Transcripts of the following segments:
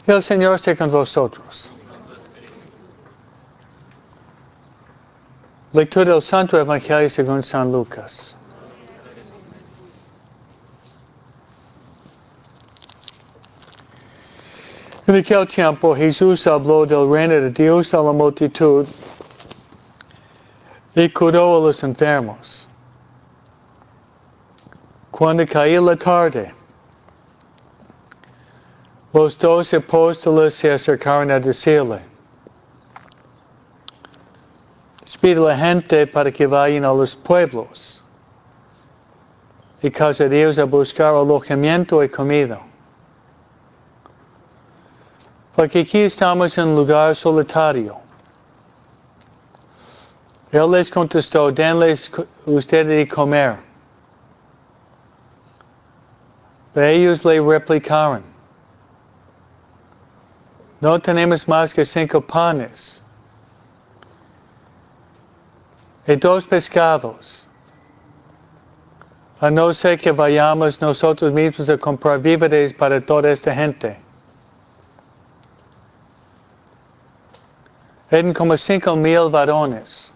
El Señor esté con vosotros. Lectura del Santo Evangelio según San Lucas. En aquel tiempo Jesús habló del reino de Dios a la multitud y curó a los enfermos. Cuando caía la tarde, los 12 apóstoles se acercaron a decirle: Despide a la gente para que vayan a los pueblos y caseríos a buscar alojamiento y comida. Porque aquí estamos en un lugar solitario. Él les contestó: denles ustedes de comer. Pero ellos le replicaron: no tenemos más que 5 panes y 2 pescados, a no ser que vayamos nosotros mismos a comprar víveres para toda esta gente. Eran como 5,000 varones.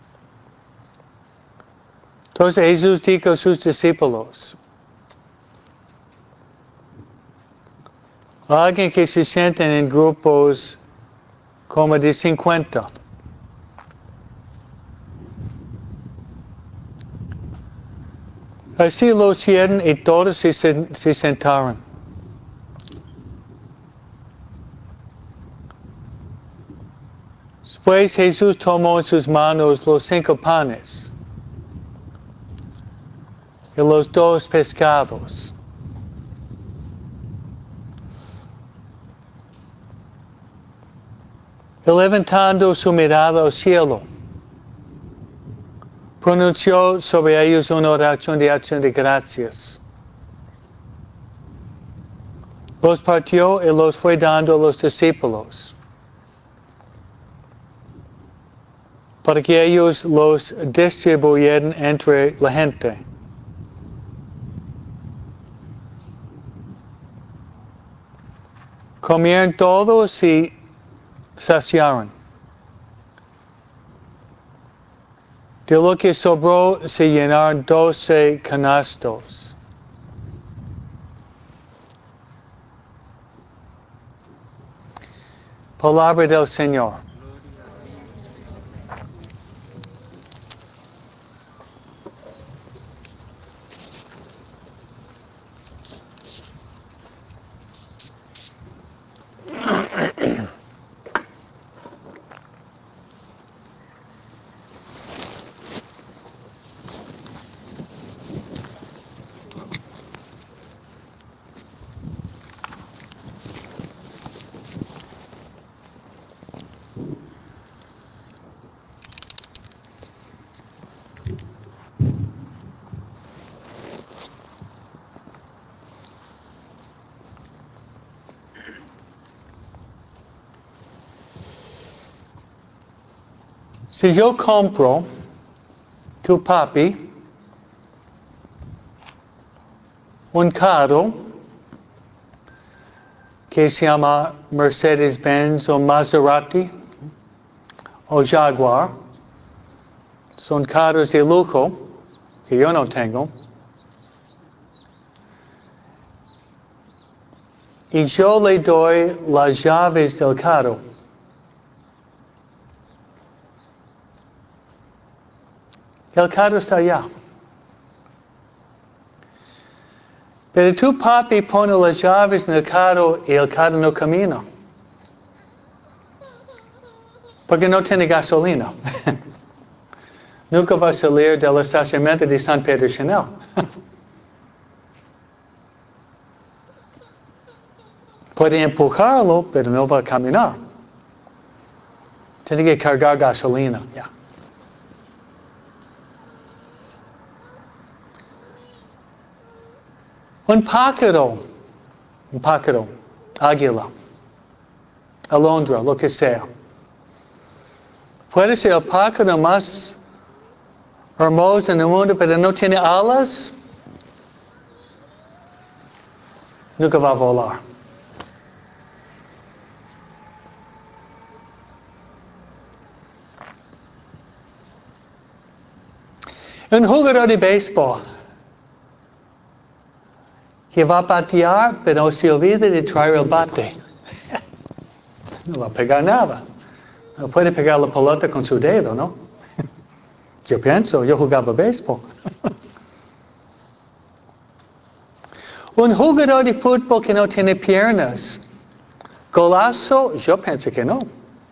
Entonces Jesús dijo a sus discípulos: alguien que se sienten en grupos como de 50. Así lo hicieron y todos se sentaron. Después Jesús tomó en sus manos los 5 panes y los 2 pescados. Y levantando su mirada al cielo, pronunció sobre ellos una oración de acción de gracias. Los partió y los fue dando a los discípulos, para que ellos los distribuyeran entre la gente. Comieron todos y saciaron. De lo que sobró se llenaron 12 canastos. Palabra del Señor. Si yo compro tu papi un carro que se llama Mercedes-Benz o Maserati o Jaguar, son carros de lujo que yo no tengo, y yo le doy las llaves del carro, el carro está allá. Pero tu papi pone las llaves en el carro y el carro no camina, porque no tiene gasolina. Nunca va a salir del estacionamiento de San Pedro Chanel. Puede empujarlo, pero no va a caminar. Tiene que cargar gasolina. Yeah. Un pájaro, águila, alondra, lo que sea. Puede ser el pájaro más hermoso en el mundo, pero no tiene alas, nunca va a volar. Un jugador de béisbol que va a batear, pero se olvida de traer el bate. No va a pegar nada. No puede pegar la pelota con su dedo, ¿no? Yo jugaba béisbol. Un jugador de fútbol que no tiene piernas. Golazo, yo pienso que no.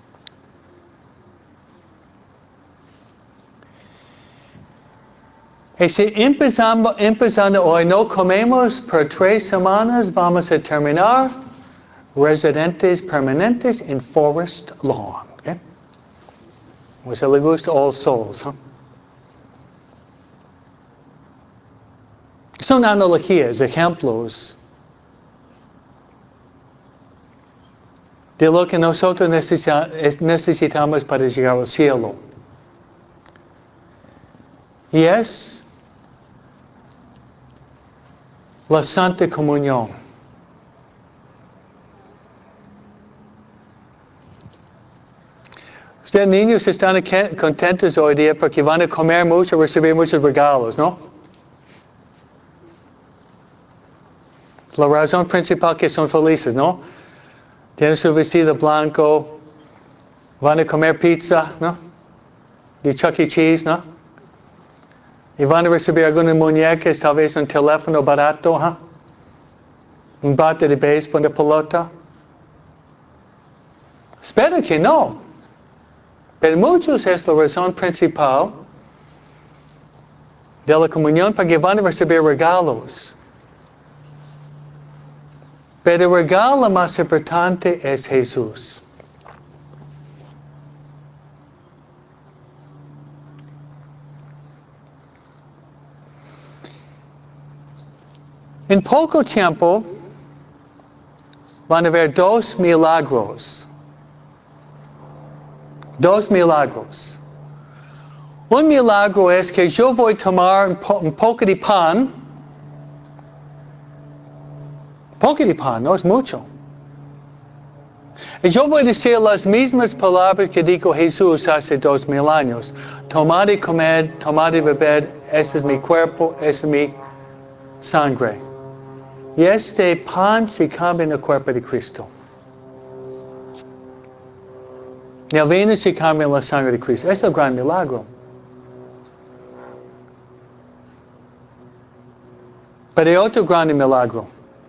Y si empezando hoy no comemos por 3 semanas, vamos a terminar residentes permanentes en Forest Lawn. Okay? Pues le gusta All Souls. Huh? Son analogías, ejemplos de lo que nosotros necesitamos para llegar al cielo. Y es la Santa Comunión. Ustedes niños están contentos hoy día porque van a comer mucho, recibir muchos regalos, ¿no? La razón principal que son felices, ¿no? Tienen su vestido blanco, van a comer pizza, ¿no? De Chuck E. Cheese, ¿no? Y van a recibir algunas muñecas, tal vez un teléfono barato, ¿huh? Un bate de béisbol de pelota. Espero que no. Pero muchos es la razón principal de la comunión porque van a recibir regalos. Pero el regalo más importante es Jesús. En poco tiempo van a haber 2 milagros. 2 milagros. Un milagro es que yo voy a tomar un poco de pan. Poco de pan, no es mucho. Y yo voy a decir las mismas palabras que dijo Jesús hace 2000 años. Tomad y comed, tomad y bebed, ese es mi cuerpo, ese es mi sangre. Y este pan se cambia en el cuerpo de Cristo. Y el vino se cambia en la sangre de Cristo. Es el gran milagro. Pero hay otro gran milagro.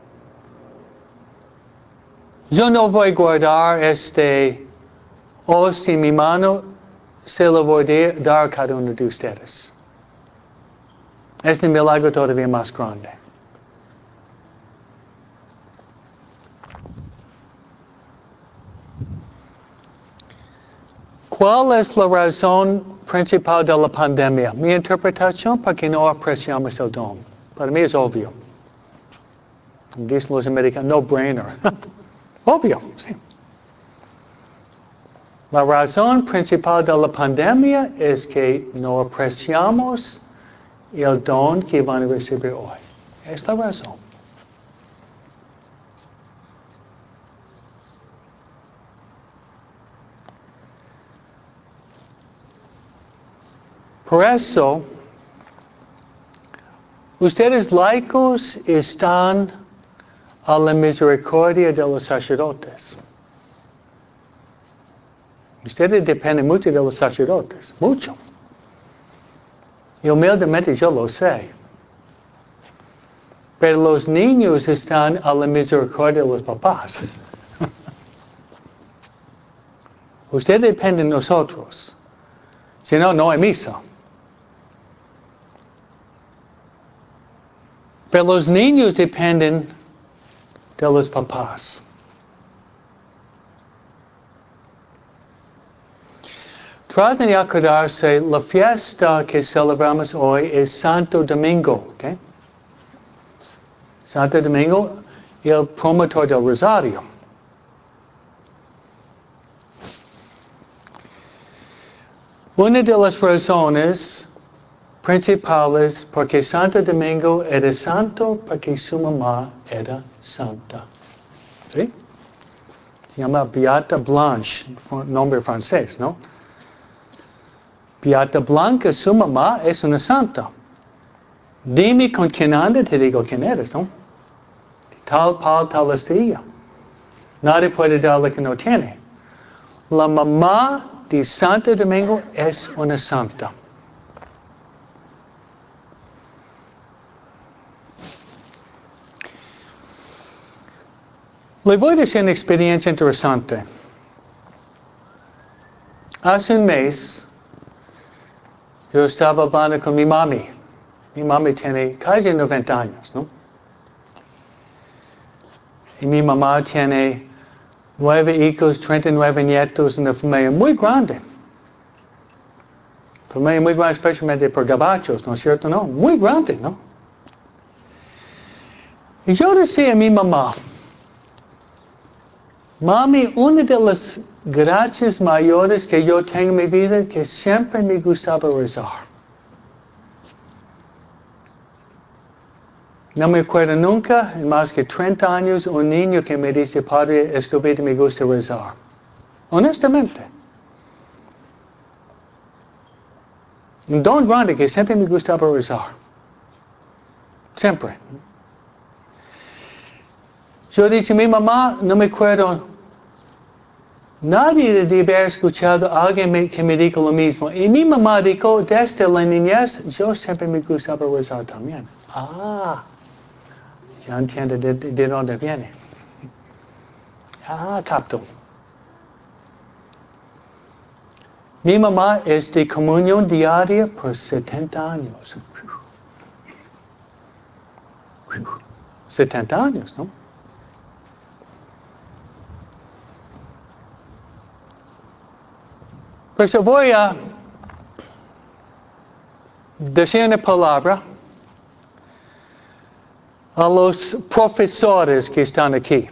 Yo no voy a guardar este hoz en mi mano, se lo voy a dar a cada uno de ustedes. Es un milagro todavía más grande. ¿Cuál es la razón principal de la pandemia? Mi interpretación, porque no apreciamos el don. Para mí es obvio. Dicen los americanos, no brainer. Obvio, sí. La razón principal de la pandemia es que no apreciamos el don que van a recibir hoy. Es la razón. Por eso, ustedes laicos están a la misericordia de los sacerdotes. Ustedes dependen mucho de los sacerdotes, mucho. Y humildemente yo lo sé. Pero los niños están a la misericordia de los papás. Ustedes dependen de nosotros. Si no, no hay misa. Pero los niños dependen de los papás. Traten de acordarse, la fiesta que celebramos hoy es Santo Domingo. ¿Okay? Santo Domingo, el promotor del Rosario. Una de las razones principales porque Santo Domingo era santo porque su mamá era santa. ¿Sí? Se llama Beata Blanche, nombre francés, ¿no? Beata Blanca, su mamá, es una santa. Dime con quién anda, te digo quién eres, ¿no? Tal pal, tal astilla. Nadie puede dar lo que no tiene. La mamá de Santo Domingo es una santa. Le voy a decir una experiencia interesante. Hace un mes, yo estaba hablando con mi mami. Mi mami tiene casi 90 años, ¿no? Y mi mamá tiene 9 hijos, 39 nietos, una familia muy grande. Familia muy grande, especialmente por gabachos, ¿no es cierto? No, muy grande, ¿no? Y yo decía a mi mamá, mami, una de las gracias mayores que yo tengo en mi vida, que siempre me gustaba rezar. No me acuerdo nunca, en más que 30 años, un niño que me dice, Padre Escobedo, me gusta rezar. Honestamente. Un don grande que siempre me gustaba rezar. Siempre. Yo dije, mi mamá, no me acuerdo, nadie debe haber escuchado a alguien que me diga lo mismo. Y mi mamá dijo, desde la niñez, yo siempre me gustaba rezar también. Ya entiendo de dónde viene. Capto. Mi mamá es de comunión diaria por 70 años. 70 años, ¿no? Pues voy a decir una palabra a los profesores que están aquí.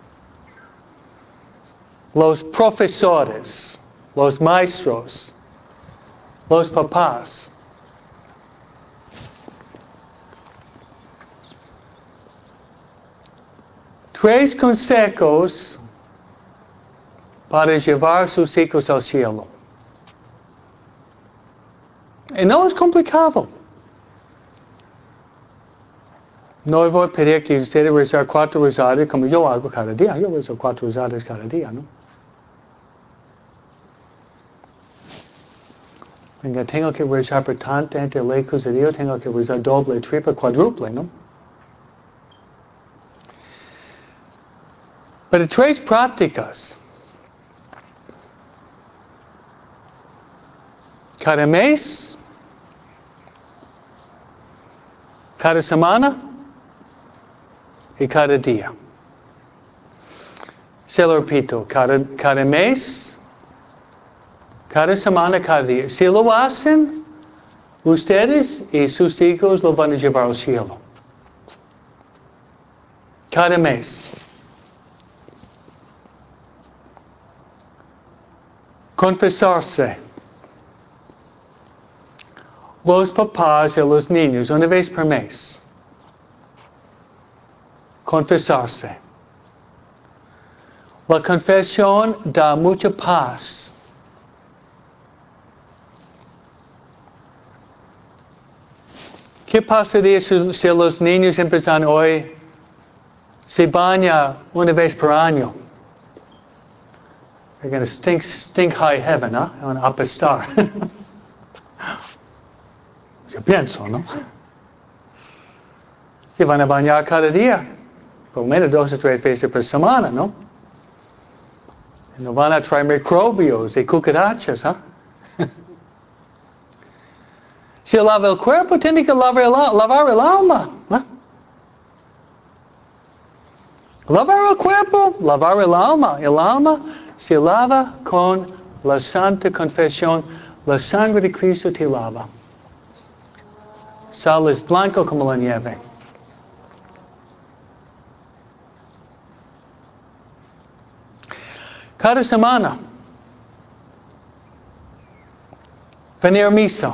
Los profesores, los maestros, los papás. Tres consejos para llevar sus hijos al cielo. Y no es complicado. No voy a pedir que ustedes rezar 4 rosarios como yo hago cada día. Yo rezo 4 rosarios cada día, ¿no? Venga, tengo que rezar por tanta gente lejos de Dios, tengo que rezar doble, triple, cuádruple, ¿no? Pero 3 prácticas. Cada mes, cada semana y cada día. Se lo repito, cada mes, cada semana, cada día. Si lo hacen, ustedes y sus hijos lo van a llevar al cielo. Cada mes. Confesarse. Los papás y los niños, una vez por mes. Confesarse. La confesión da mucha paz. ¿Qué pasaría si los niños empiezan hoy, se bañan una vez por año? They're going to stink high heaven, ¿no? Van a apestar. Yo pienso, ¿no? Se van a bañar cada día, por lo menos 2 o 3 veces por semana, ¿no? No van a traer microbios y cucarachas, ¿eh? Si lava el cuerpo, tiene que lavar el alma, ¿eh? Lavar el cuerpo, lavar el alma. El alma se lava con la santa confesión. La sangre de Cristo te lava. Sales blanco como la nieve. Cada semana, venir a misa.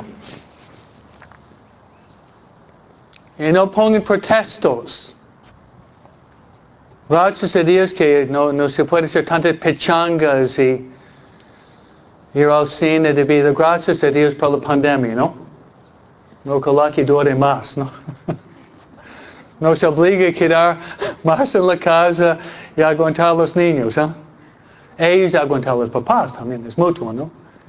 Y no pongan pretextos. Gracias a Dios que no se puede hacer tantas pechangas y ir al cine debido gracias a Dios por la pandemia, ¿no? No que dure más, ¿no? Nos obliga a quedar más en la casa y aguantar a los niños, ¿eh? Ellos aguantar a los papás también, es mutuo, ¿no?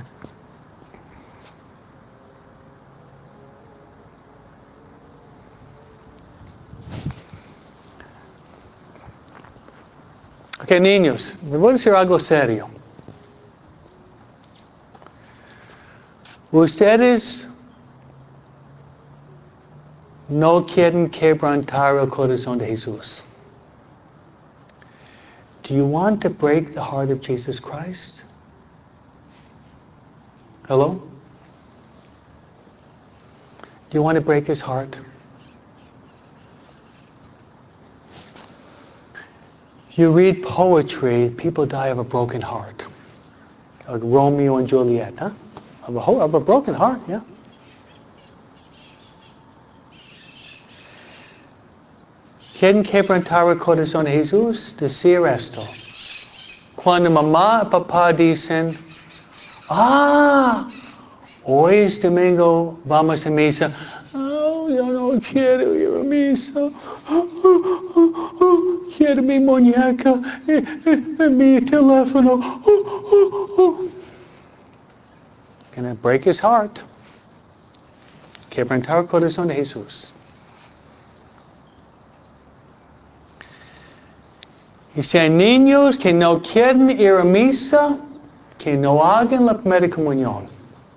Ok, niños, les voy a decir algo serio. Ustedes no quieren quebrantar el corazón de Jesús. Do you want to break the heart of Jesus Christ? Hello? Do you want to break his heart? You read poetry, people die of a broken heart. Like Romeo and Juliet, huh? Of a broken heart, yeah. ¿Quieren quebrantar el corazón de Jesús? Decir esto. Cuando mamá y papá dicen, hoy es domingo, vamos a misa. Oh, yo no quiero ir a misa. Quiero mi muñeca, mi teléfono. Gonna break his heart. Quebrantar el corazón de Jesús. Y si hay niños que no quieren ir a misa, que no hagan la primera comunión.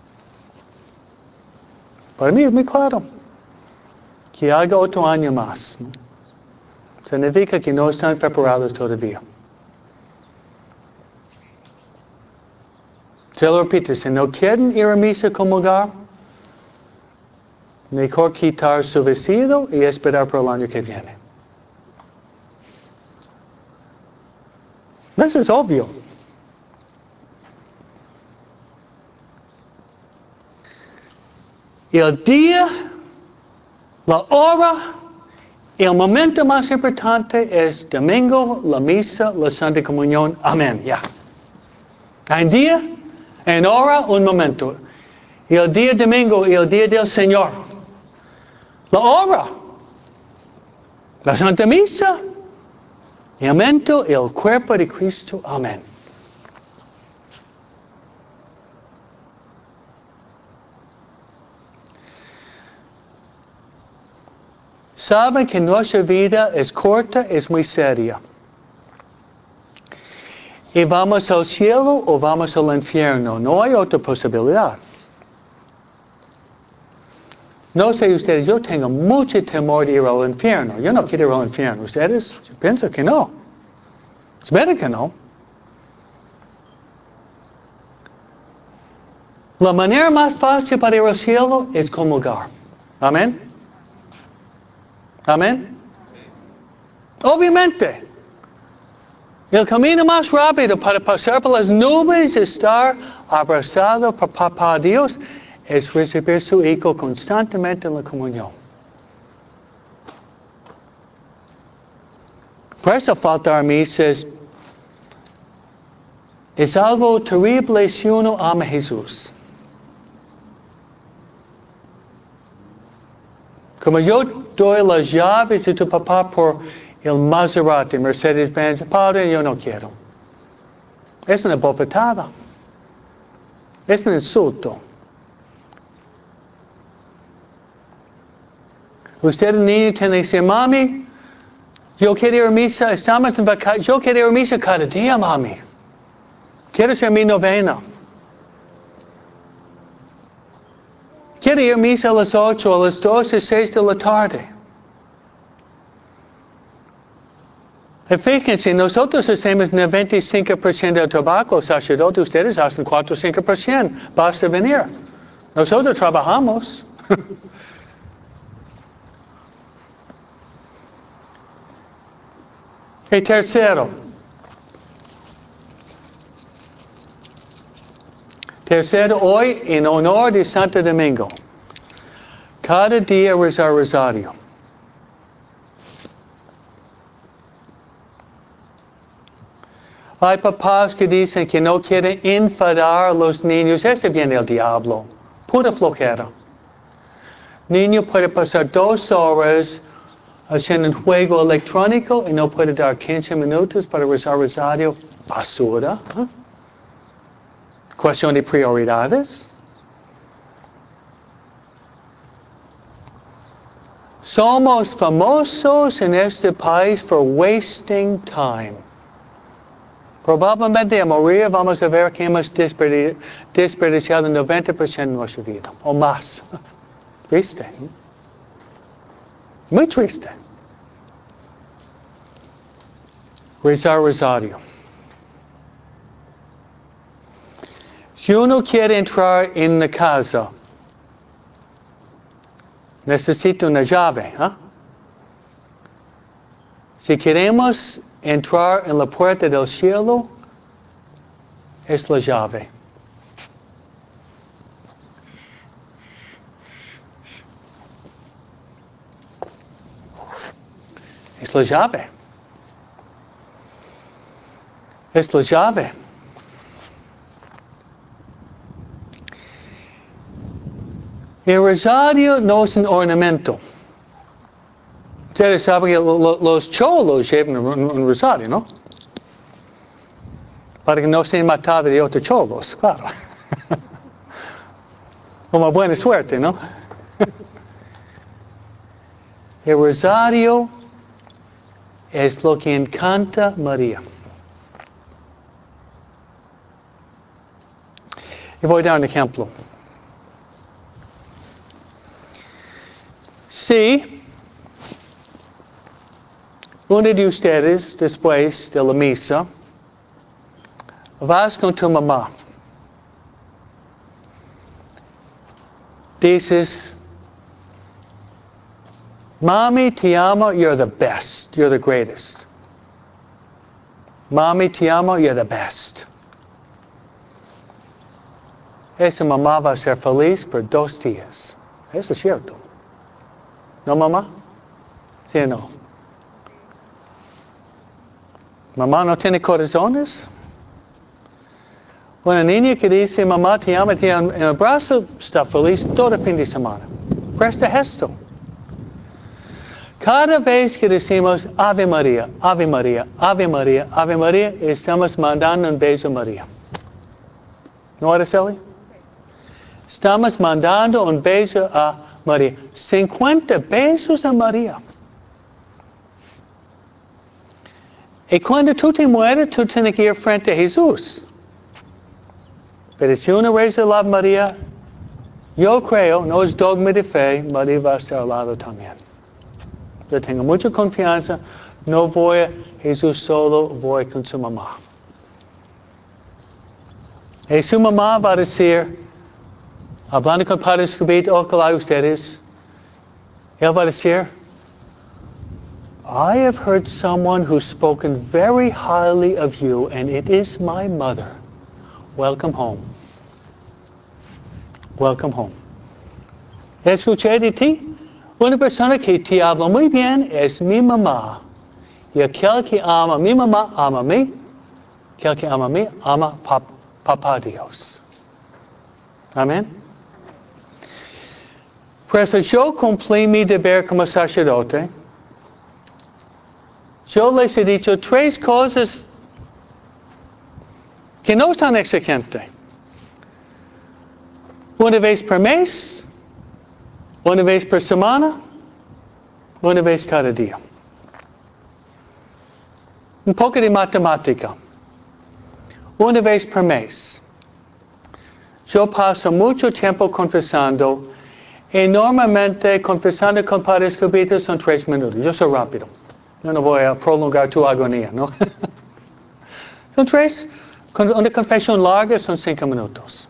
Para mí es muy claro. Que haga otro año más. Significa que no están preparados todavía. Se lo repito, si no quieren ir a misa como hogar, mejor quitar su vestido y esperar por el año que viene. Eso es obvio. El día, la hora, el momento más importante es domingo, la misa, la Santa Comunión. Amén, ya. En día, en hora, un momento. El día domingo y el día del Señor. La hora, la Santa Misa, el momento, el cuerpo de Cristo. Amén. Saben que nuestra vida es corta, es muy seria. Y vamos al cielo o vamos al infierno. No hay otra posibilidad. No sé ustedes, yo tengo mucho temor de ir al infierno. Yo no quiero ir al infierno. ¿Ustedes? Yo pienso que no. Espero que no. La manera más fácil para ir al cielo es comulgar. Amén. Amén. Obviamente. El camino más rápido para pasar por las nubes y estar abrazado por Papá Dios es recibir su Hijo constantemente en la comunión. Por eso faltar misas es algo terrible si uno ama a Jesús. Como yo doy las llaves de tu papá por el Maserati, Mercedes-Benz, Padre, yo no quiero. Es una bofetada. Es un insulto. Usted, niño, tiene que decir, mami, yo quiero ir a misa, estamos en vacaciones, yo quiero ir a misa cada día, mami. Quiero hacer mi novena. Quiero ir a misa a las 8, a las 12, 6 de la tarde. Y fíjense, nosotros hacemos 95% del trabajo, sacerdotes, ustedes hacen 4 o 5%. Basta venir. Nosotros trabajamos. Y tercero, hoy en honor de Santo Domingo, cada día rezar rosario. Hay papás que dicen que no quieren enfadar a los niños. Ese viene el diablo. Pura flojera. Niño puede pasar 2 horas haciendo un juego electrónico y no puede dar 15 minutos para rezar rosario. Basura. ¿Eh? Cuestión de prioridades. Somos famosos en este país for wasting time. Probablemente a morir vamos a ver que hemos desperdiciado el 90% de nuestra vida, o más. Triste. Muy triste. Rezar rosario. Si uno quiere entrar en la casa, necesita una llave. ¿Eh? Si queremos entrar en la puerta del cielo, es la llave. Es la llave. Es la llave. El rosario no es un ornamento. Ustedes saben que los cholos llevan un rosario, ¿no? Para que no sean matados de otros cholos, claro. Como buena suerte, ¿no? El rosario es lo que encanta María. Y voy a dar un ejemplo. Si uno de ustedes, después de la misa, vas con tu mamá, dices, Mommy, te amo, you're the best, you're the greatest. Mommy, te amo, you're the best. Esa mamá va a ser feliz por 2 días. Eso es cierto. ¿No, mamá? ¿Sí o no? ¿Mamá no tiene corazones? Una niña que dice, mamá, te amo, en el brazo, está feliz todo el fin de semana. Presta esto. Cada vez que decimos Ave María, Ave María, Ave María, Ave María, estamos mandando un beso a María. ¿No, Araceli? Estamos mandando un beso a María. 50 besos a María. Y cuando tú te mueres, tú tienes que ir frente a Jesús. Pero si uno reza la Ave María, yo creo, no es dogma de fe, María va a estar al lado también. Yo tengo mucha confianza, no voy a Jesús solo, voy con su mamá. Y su mamá va a decir, hablando con Padre Escobedo, ojalá ustedes, él va a decir, I have heard someone who's spoken very highly of you, and it is my mother. Welcome home. Welcome home. Escuché de ti. Una persona que te habla muy bien es mi mamá. Y aquel que ama a mi mamá, ama a mí. Aquel que ama a mí, ama a Papá Dios. Amén. Pues yo cumplí mi deber como sacerdote. Yo les he dicho 3 cosas que no están exigentes. Una vez por mes, una vez por semana, una vez cada día. Un poco de matemática. Una vez por mes. Yo paso mucho tiempo confesando y normalmente confesando con Padre Escobedo son 3 minutos. Yo soy rápido. Yo no voy a prolongar tu agonía, ¿no? Son 3. Una confesión larga son 5 minutos.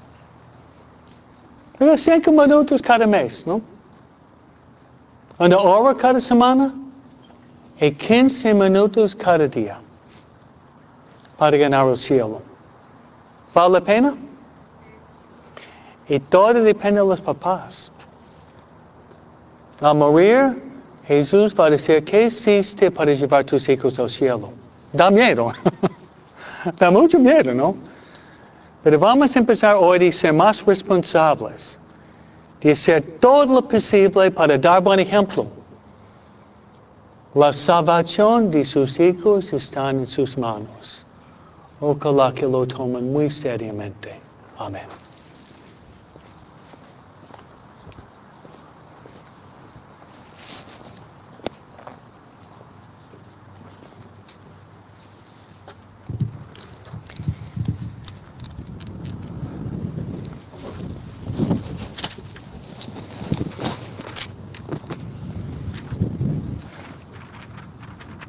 5 minutos cada mes, ¿no? Una hora cada semana y 15 minutos cada día para ganar el cielo. ¿Vale la pena? Y todo depende de los papás. Al morir, Jesús va a decir, ¿qué hiciste para llevar tus hijos al cielo? Da miedo. Da mucho miedo, ¿no? Pero vamos a empezar hoy a ser más responsables, de hacer todo lo posible para dar buen ejemplo. La salvación de sus hijos está en sus manos. Ojalá que lo tomen muy seriamente. Amén.